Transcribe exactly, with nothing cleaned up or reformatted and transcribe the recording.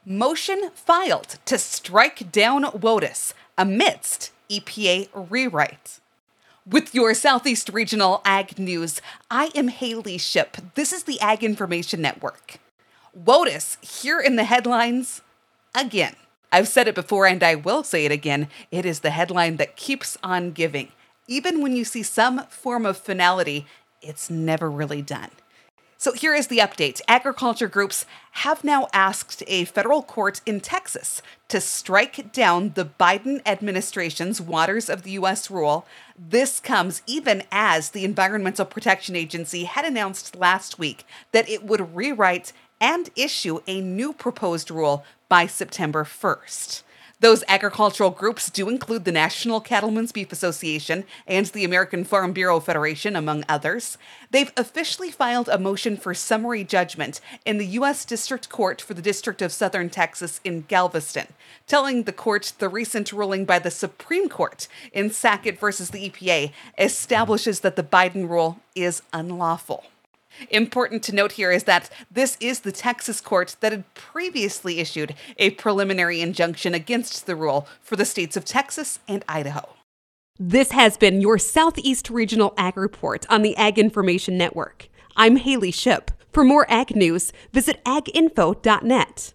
Motion filed to strike down WOTUS amidst E P A rewrite. With your Southeast Regional Ag News, I am Haley Ship. This is the Ag Information Network. WOTUS here in the headlines again. I've said it before and I will say it again. It is the headline that keeps on giving. Even when you see some form of finality, it's never really done. So here is the update. Agriculture groups have now asked a federal court in Texas to strike down the Biden administration's Waters of the U S rule. This comes even as the Environmental Protection Agency had announced last week that it would rewrite and issue a new proposed rule by September first. Those agricultural groups do include the National Cattlemen's Beef Association and the American Farm Bureau Federation, among others. They've officially filed a motion for summary judgment in the U S District Court for the District of Southern Texas in Galveston, telling the court the recent ruling by the Supreme Court in Sackett versus the E P A establishes that the Biden rule is unlawful. Important to note here is that this is the Texas court that had previously issued a preliminary injunction against the rule for the states of Texas and Idaho. This has been your Southeast Regional Ag Report on the Ag Information Network. I'm Haley Ship. For more ag news, visit ag info dot net.